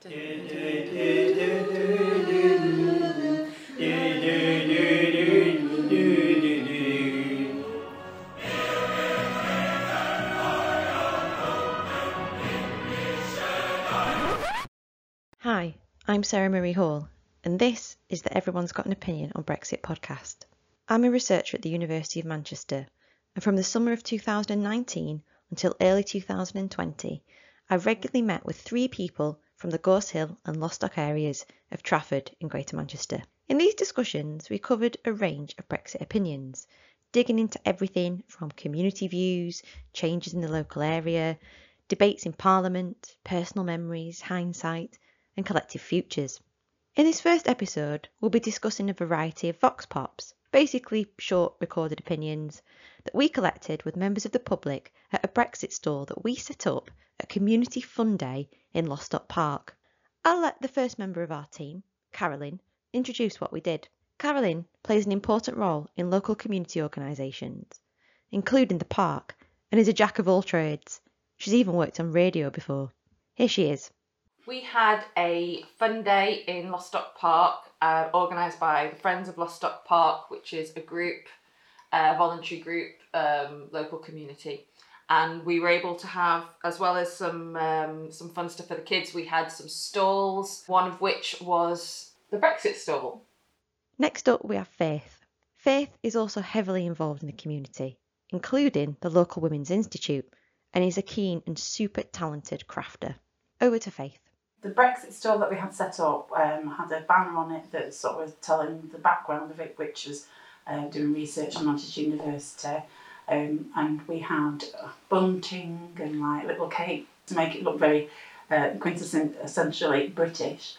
Hi, I'm Sarah Marie Hall, and this is the Everyone's Got an Opinion on Brexit podcast. I'm a researcher at the University of Manchester, and from the summer of 2019 until early 2020, I regularly met with 3 people from the Gorse Hill and Lostock areas of Trafford in Greater Manchester. In these discussions, we covered a range of Brexit opinions, digging into everything from community views, changes in the local area, debates in Parliament, personal memories, hindsight, and collective futures. In this first episode, we'll be discussing a variety of vox pops, basically short recorded opinions, that we collected with members of the public at a Brexit stall that we set up at Community Fun Day in Lostock Park. I'll let the first member of our team, Carolyn, introduce what we did. Carolyn plays an important role in local community organisations, including the park, and is a jack of all trades. She's even worked on radio before. Here she is. We had a fun day in Lostock Park, organised by the Friends of Lostock Park, which is a group, voluntary group, local community. And we were able to have, as well as some fun stuff for the kids, we had some stalls, one of which was the Brexit stall. Next up we have Faith. Faith is also heavily involved in the community, including the local Women's Institute, and is a keen and super talented crafter. Over to Faith. The Brexit stall that we had set up had a banner on it that sort of was telling the background of it, which was doing research on Manchester University. And we had bunting and like little cake to make it look very quintessentially British.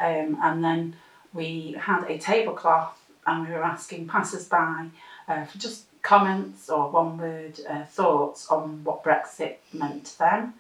And then we had a tablecloth and we were asking passers-by for just comments or one-word thoughts on what Brexit meant to them.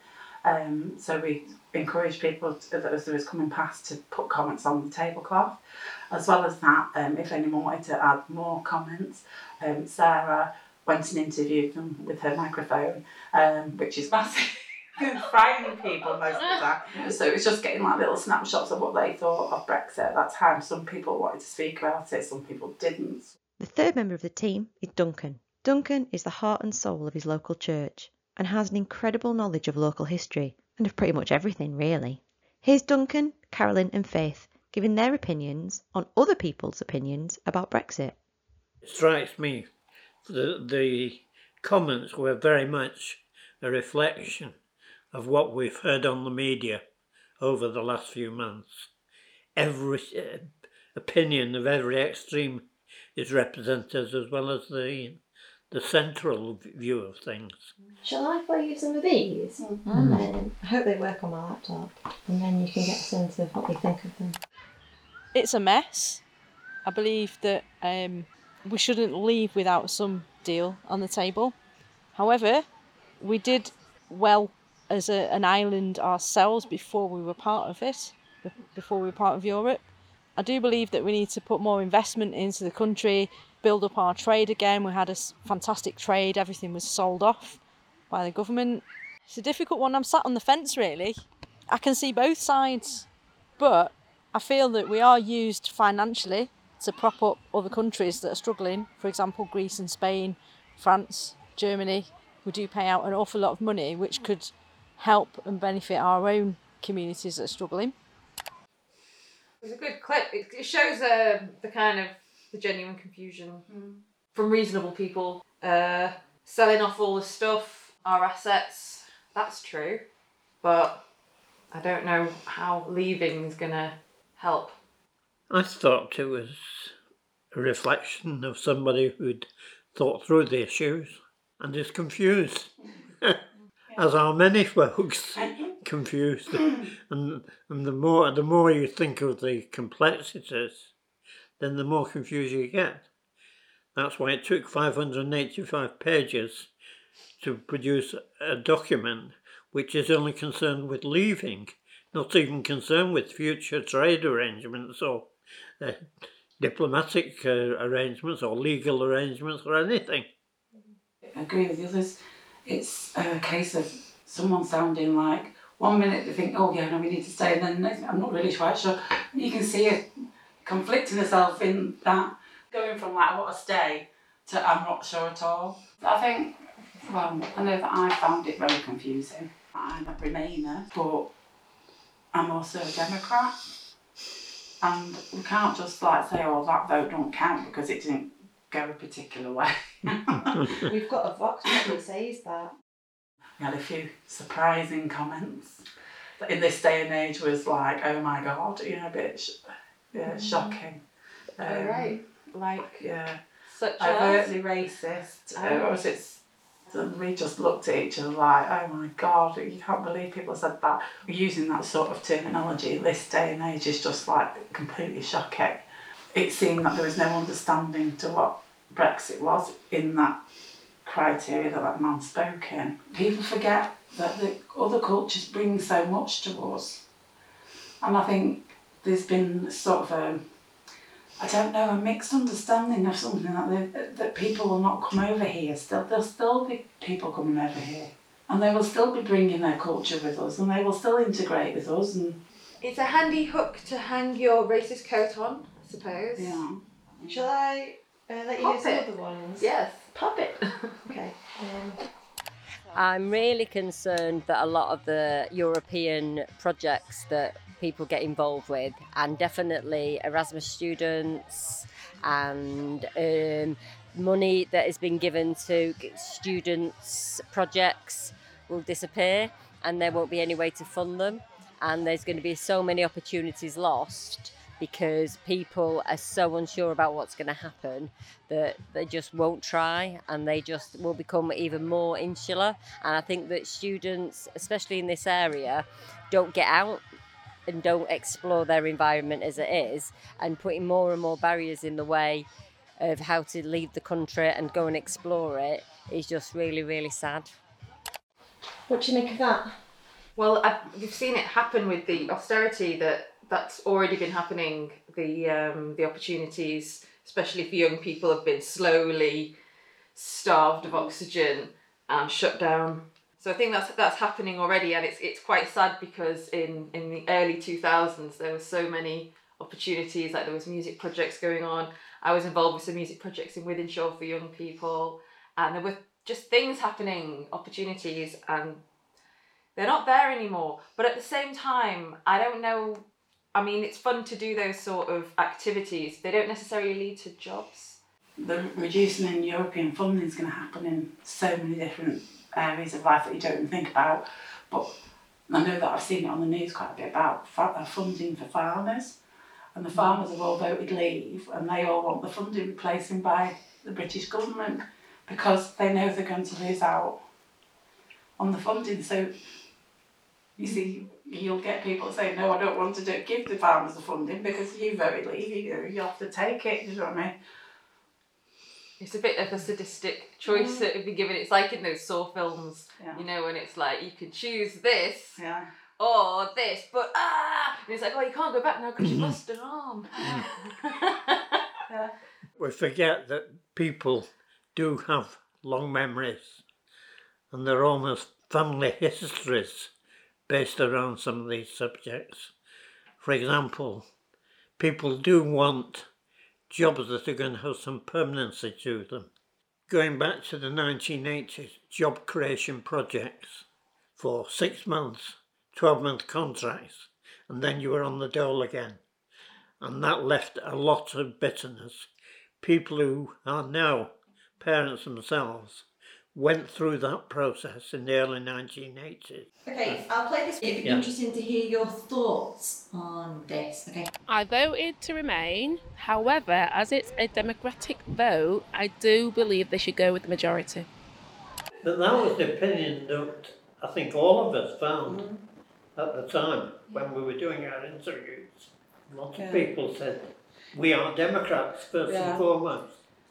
So we encouraged people as they was coming past to put comments on the tablecloth. As well as that, if anyone wanted to add more comments, Sarah went and interviewed them with her microphone, which is massive. Frightening people most of the time. So it was just getting like little snapshots of what they thought of Brexit at that time. Some people wanted to speak about it, some people didn't. The third member of the team is Duncan. Duncan is the heart and soul of his local church and has an incredible knowledge of local history and of pretty much everything, really. Here's Duncan, Carolyn and Faith giving their opinions on other people's opinions about Brexit. It strikes me that the comments were very much a reflection of what we've heard on the media over the last few months. Every opinion of every extreme is represented, as well as the central view of things. Shall I play you some of these? I hope they work on my laptop, and then you can get a sense of what we think of them. It's a mess. I believe that we shouldn't leave without some deal on the table. However, we did well as an island ourselves before we were part of it, before we were part of Europe. I do believe that we need to put more investment into the country, build up our trade again. We had a fantastic trade, everything was sold off by the government. It's a difficult one, I'm sat on the fence really. I can see both sides, but I feel that we are used financially to prop up other countries that are struggling. For example, Greece and Spain, France, Germany. We do pay out an awful lot of money, which could help and benefit our own communities that are struggling. It was a good clip. It shows the kind of the genuine confusion from reasonable people. Selling off all the stuff, our assets, that's true. But I don't know how leaving is going to help. I thought it was a reflection of somebody who'd thought through the issues and is confused, as are many folks confused. And the more you think of the complexities, then the more confused you get. That's why it took 585 pages to produce a document which is only concerned with leaving, not even concerned with future trade arrangements or diplomatic arrangements or legal arrangements or anything. I agree with the others. It's a case of someone sounding like one minute they think, oh yeah, no, we need to stay, and then next minute, I'm not really quite sure. You can see it conflicting herself in that, going from like, I want to stay to I'm not sure at all. I think, well, I know that I found it very confusing. I'm a Remainer, but I'm also a Democrat. And we can't just like say, oh, that vote don't count because it didn't go a particular way. We've got a Vox that says that. We had a few surprising comments that in this day and age was like, oh my God, you know, a bit shocking. Right, like Yeah. such as Overtly racist. We just looked at each other like, oh my God, you can't believe people said that. Using that sort of terminology this day and age is just like completely shocking. It seemed that there was no understanding to what Brexit was in that criteria that man spoke in. People forget that the other cultures bring so much to us. And I think there's been sort of a mixed understanding of something that people will not come over here. There'll still be people coming over here, and they will still be bringing their culture with us, and they will still integrate with us. And it's a handy hook to hang your racist coat on, I suppose. yeah, Shall I let you Pop hear some it. other ones? Yes, pop it. Okay. I'm really concerned that a lot of the European projects that people get involved with, and definitely Erasmus students and money that has been given to students' projects, will disappear, and there won't be any way to fund them, and there's going to be so many opportunities lost because people are so unsure about what's going to happen that they just won't try, and they just will become even more insular. And I think that students, especially in this area, don't get out and don't explore their environment as it is, and putting more and more barriers in the way of how to leave the country and go and explore it is just really, really sad. What do you make of that? Well, you've seen it happen with the austerity that's already been happening. The opportunities, especially for young people, have been slowly starved of oxygen and shut down. So I think that's happening already, and it's quite sad because in the early 2000s there were so many opportunities. Like there was music projects going on. I was involved with some music projects in Wythenshawe for young people, and there were just things happening, opportunities, and they're not there anymore. But at the same time, I don't know. I mean, it's fun to do those sort of activities. They don't necessarily lead to jobs. the reducing in European funding is going to happen in so many different areas of life that you don't even think about. But I know that I've seen it on the news quite a bit about funding for farmers, and the farmers have all voted leave, and they all want the funding replacing by the British government because they know they're going to lose out on the funding. So you see, you'll get people saying, no, I don't want to give the farmers the funding because you voted leave, you have to take it, you know what I mean? It's a bit of a sadistic choice that would be given. It's like in those Saw films, Yeah. you know, when it's like, you can choose this Yeah. or this, but and it's like, oh, you can't go back now because you've lost an arm. Yeah. We forget that people do have long memories, and they're almost family histories based around some of these subjects. For example, people do want jobs that are going to have some permanency to them. Going back to the 1980s, job creation projects for 6 months, 12-month contracts, and then you were on the dole again. And that left a lot of bitterness. People who are now parents themselves went through that process in the early 1980s. Okay, I'll play this. It'd be interesting to hear your thoughts on this. Okay. I voted to remain. However, as it's a democratic vote, I do believe they should go with the majority. But that was the opinion that I think all of us found at the time when we were doing our interviews. Lots of people said, we are Democrats first and foremost.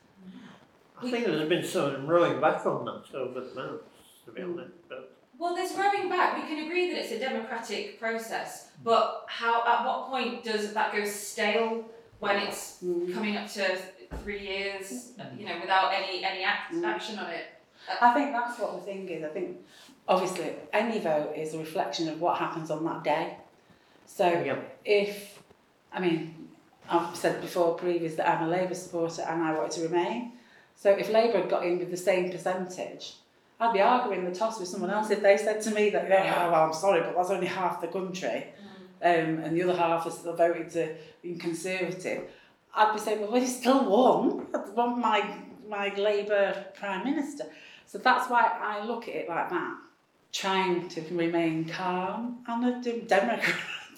I think there's been some rowing back on that over the months, to be honest. But well, there's rowing back. We can agree that it's a democratic process, but at what point does that go stale when it's coming up to 3 years, you know, without any action on it? I think that's what the thing is. I think obviously any vote is a reflection of what happens on that day. So I've said before previous that I'm a Labour supporter and I want to remain. So if Labour had got in with the same percentage, I'd be arguing the toss with someone else if they said to me that, oh, well, I'm sorry, but that's only half the country, and the other half has still voted to be Conservative. I'd be saying, well, he still won. I want my Labour Prime Minister. So that's why I look at it like that, trying to remain calm. I'm a Democrat.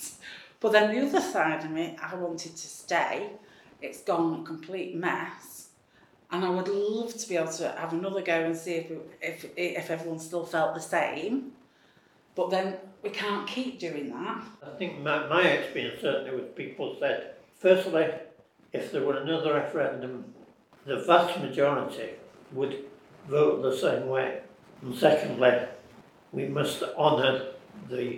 But then the other side of me, I wanted to stay. It's gone a complete mess. And I would love to be able to have another go and see if everyone still felt the same. But then we can't keep doing that. I think my experience certainly with people said, firstly, if there were another referendum, the vast majority would vote the same way. And secondly, we must honour the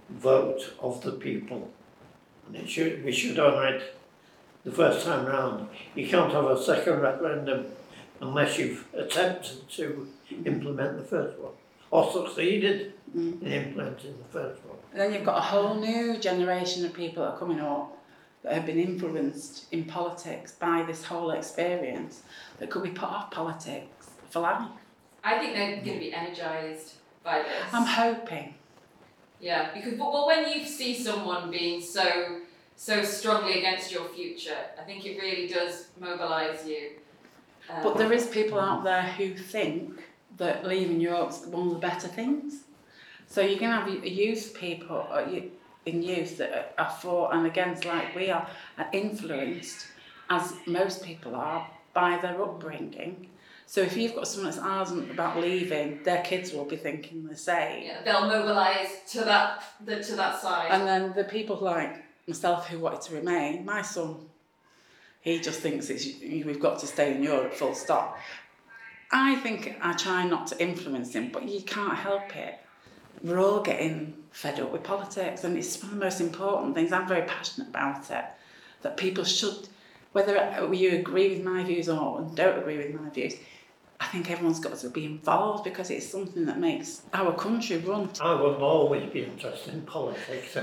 vote of the people. And we should honour it the first time round. You can't have a second referendum unless you've attempted to implement the first one, or succeeded in implementing the first one. And then you've got a whole new generation of people that are coming up that have been influenced in politics by this whole experience that could be put off politics for life. I think they're going to be energised by this. I'm hoping. Yeah, because when you see someone being so strongly against your future, I think it really does mobilise you. But there is people out there who think that leaving Europe's one of the better things. So you can have youth people in youth that are for and against, like we are influenced, as most people are, by their upbringing. So if you've got someone that's ardent about leaving, their kids will be thinking the same. Yeah, they'll mobilise to that side. And then the people like myself who wanted to remain, my son, he just thinks we've got to stay in Europe, full stop. I think I try not to influence him, but you can't help it. We're all getting fed up with politics, and it's one of the most important things. I'm very passionate about it, that people should, whether you agree with my views or don't agree with my views, I think everyone's got to be involved because it's something that makes our country run. I will always be interested in politics.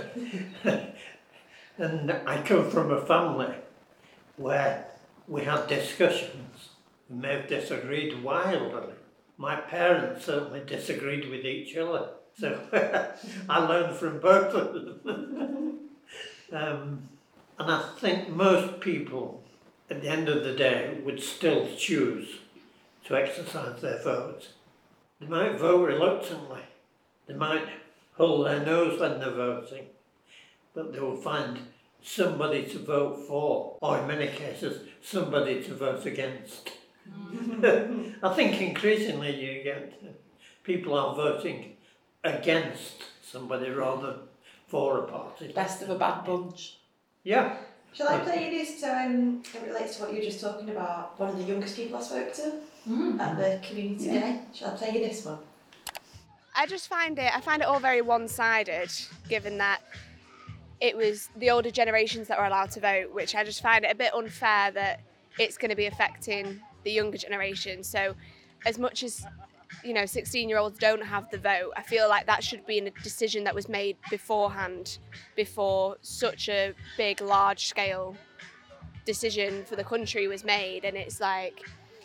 And I come from a family where we had discussions. We may have disagreed wildly. My parents certainly disagreed with each other. So I learned from both of them. And I think most people, at the end of the day, would still choose to exercise their vote. They might vote reluctantly. They might hold their nose when they're voting. But they will find somebody to vote for, or in many cases, somebody to vote against. I think increasingly you get people are voting against somebody rather than for a party. Best of a bad bunch. Yeah. Shall I play you this? It relates to what you were just talking about. One of the youngest people I spoke to at the community day. Shall I play you this one? I find it all very one-sided, given that it was the older generations that were allowed to vote, which I just find it a bit unfair that it's going to be affecting the younger generation. So as much as 16-year-olds don't have the vote, I feel like that should be a decision that was made beforehand, before such a big, large-scale decision for the country was made. And it's like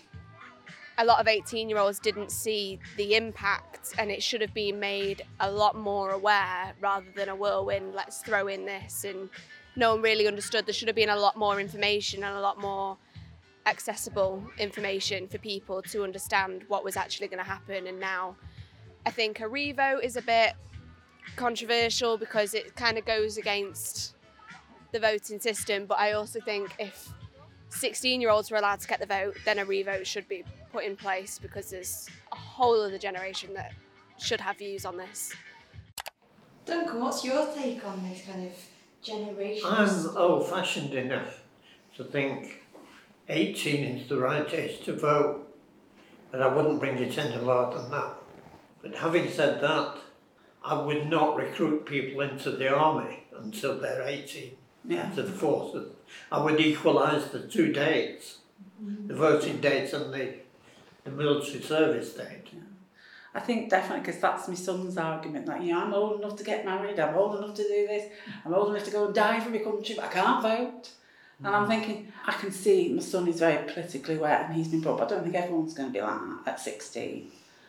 a lot of 18-year-olds didn't see the impact, and it should have been made a lot more aware rather than a whirlwind, let's throw in this, and no one really understood. There should have been a lot more information and a lot more accessible information for people to understand what was actually going to happen. And now I think a revote is a bit controversial because it kind of goes against the voting system, but I also think if 16-year-olds were allowed to get the vote, then a revote should be put in place, because there's a whole other generation that should have views on this. Duncan, what's your take on this kind of generation? I'm old-fashioned enough to think 18 is the right age to vote, but I wouldn't bring it any lower than that. But having said that, I would not recruit people into the army until they're 18, to the forces. I would equalise the two dates, the voting date and the military service date. I think definitely, because that's my son's argument, that, I'm old enough to get married, I'm old enough to do this, I'm old enough to go and die for my country, but I can't vote. And I'm thinking, I can see my son is very politically aware and he's been brought up. I don't think everyone's going to be like that at 16.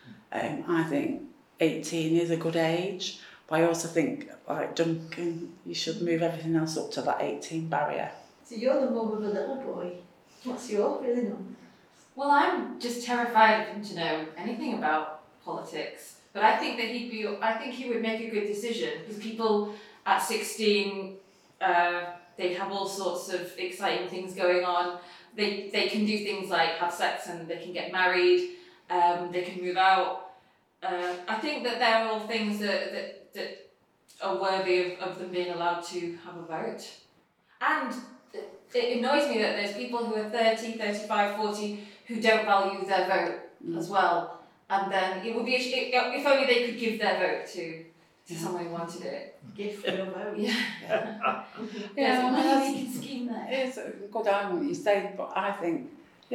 I think 18 is a good age, but I also think, like Duncan, you should move everything else up to that 18 barrier. So you're the mum of a little boy. What's your feeling on? Well, I'm just terrified of him to know anything about politics. But I think that he would make a good decision, because people at 16, they have all sorts of exciting things going on. They can do things like have sex and they can get married, they can move out. I think that they're all things that are worthy of them being allowed to have a vote. And it annoys me that there's people who are 30, 35, 40 who don't value their vote as well. And then it would be, if only they could give their vote to someone who wanted it. Give for your vote. There's a money-making scheme there. It's a good argument you say, but I think,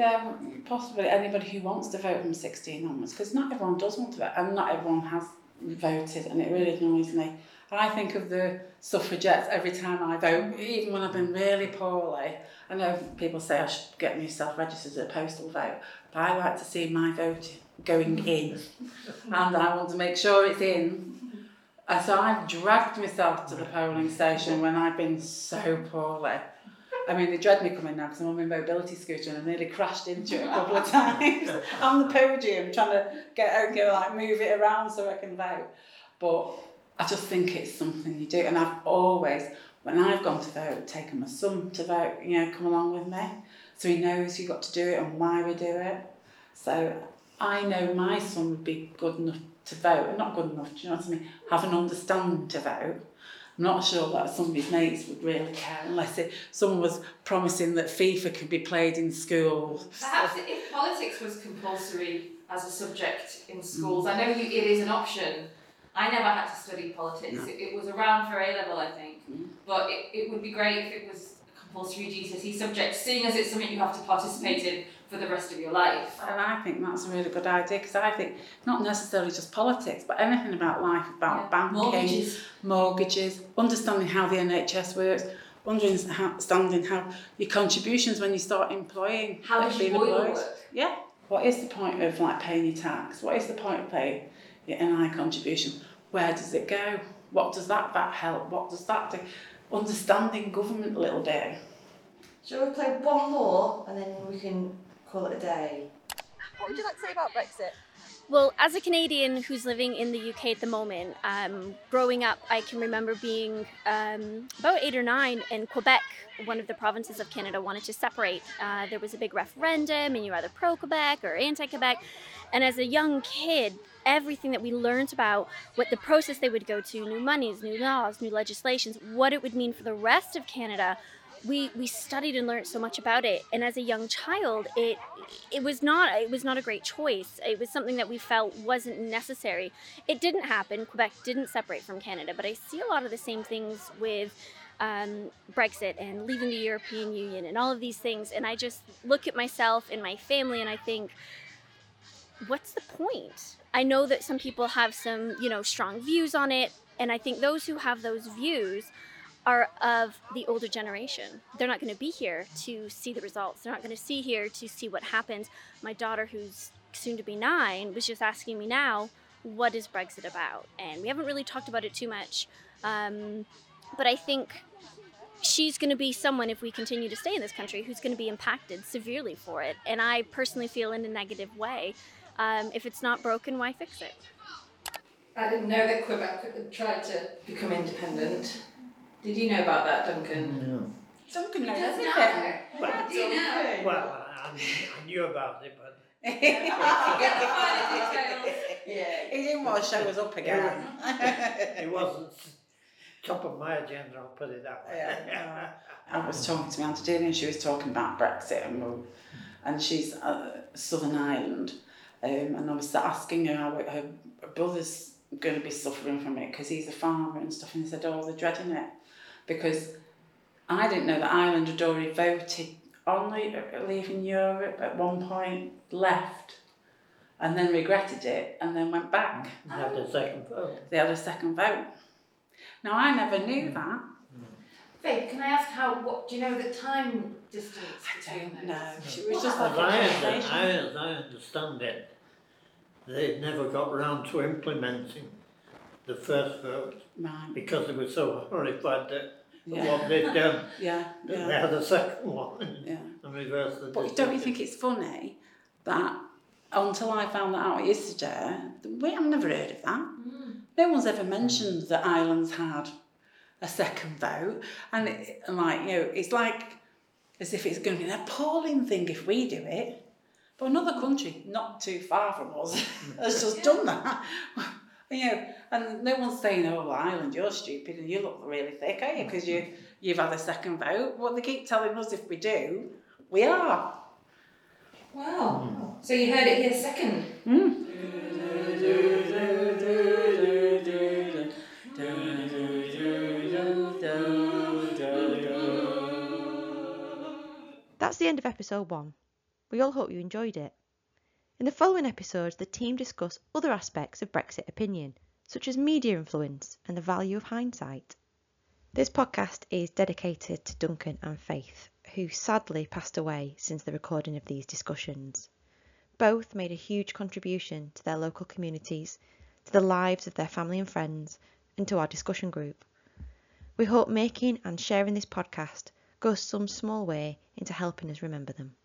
possibly anybody who wants to vote from 16 onwards, because not everyone does want to vote, and not everyone has voted, and it really annoys me. I think of the suffragettes every time I vote, even when I've been really poorly. I know people say I should get myself registered as a postal vote, but I like to see my vote going in, and I want to make sure it's in. And so I've dragged myself to the polling station when I've been so poorly. I mean, they dread me coming now because I'm on my mobility scooter and I nearly crashed into it a couple of times on the podium trying to get out, move it around so I can vote. But I just think it's something you do. And I've always, when I've gone to vote, taken my son to vote, come along with me. So he knows you've got to do it and why we do it. So I know my son would be good enough to vote, not good enough, do you know what I mean? Have an understanding to vote. I'm not sure that some of his mates would really care unless someone was promising that FIFA could be played in schools. Perhaps if politics was compulsory as a subject in schools, I know it is an option. I never had to study politics. No. It was around for A-level, I think. But it would be great if it was a compulsory GCSE subject, seeing as it's something you have to participate in for the rest of your life. And I think that's a really good idea, because I think not necessarily just politics, but anything about life, about banking, mortgages, understanding how the NHS works, understanding how your contributions when you start employing. How does your boiler work? Yeah. What is the point of paying your tax? What is the point of paying your NI contribution? Where does it go? What does that help? What does that do? Understanding government a little bit. Shall we play one more and then we can call it a day? What would you like to say about Brexit? Well, as a Canadian who's living in the UK at the moment, growing up, I can remember being about 8 or 9 in Quebec. One of the provinces of Canada wanted to separate. There was a big referendum and you were either pro-Quebec or anti-Quebec. And as a young kid, everything that we learned about what the process they would go to, new monies, new laws, new legislations, what it would mean for the rest of Canada, we studied and learned so much about it. And as a young child, it was not a great choice. It was something that we felt wasn't necessary. It didn't happen. Quebec didn't separate from Canada, but I see a lot of the same things with Brexit and leaving the European Union and all of these things. And I just look at myself and my family and I think, what's the point? I know that some people have some, strong views on it. And I think those who have those views are of the older generation. They're not going to be here to see the results. They're not going to see here to see what happens. My daughter, who's soon to be 9, was just asking me now, what is Brexit about? And we haven't really talked about it too much. But I think she's going to be someone, if we continue to stay in this country, who's going to be impacted severely for it. And I personally feel in a negative way. If it's not broken, why fix it? I didn't know that Quebec had tried to become independent. Did you know about that, Duncan? No. Duncan knows everything. Well, do you know? Well, I knew about it, but... Get the finer details. Yeah, he didn't want to show us up again. It wasn't top of my agenda, I'll put it that way. I was talking to my Auntie Delia and she was talking about Brexit and she's Southern Ireland. And I was asking her how her brother's going to be suffering from it because he's a farmer and stuff, and he said, they're dreading it. Because I didn't know that Ireland had already voted on leaving Europe at one point, left. and then regretted it and then went back. They had a second vote. They had a second vote. Now, I never knew that. Faith, can I ask what do you know the time distance between those? No, it was just like As I understand it, they never got round to implementing the first vote because they were so horrified that what they'd done. They had a second one and reversed the decision. But don't you think it's funny that until I found that out yesterday, I've never heard of that. No one's ever mentioned that Ireland's had a second vote, and it's like as if it's going to be an appalling thing if we do it. But another country not too far from us has just done that. And no one's saying, "Oh, well, Ireland, you're stupid and you look really thick, are you? Because you've had a second vote." Well, they keep telling us if we do, we are. Wow. So you heard it here second. That's the end of episode 1. We all hope you enjoyed it. In the following episodes, the team discuss other aspects of Brexit opinion, such as media influence and the value of hindsight. This podcast is dedicated to Duncan and Faith, who sadly passed away since the recording of these discussions. Both made a huge contribution to their local communities, to the lives of their family and friends, and to our discussion group. We hope making and sharing this podcast goes some small way into helping us remember them.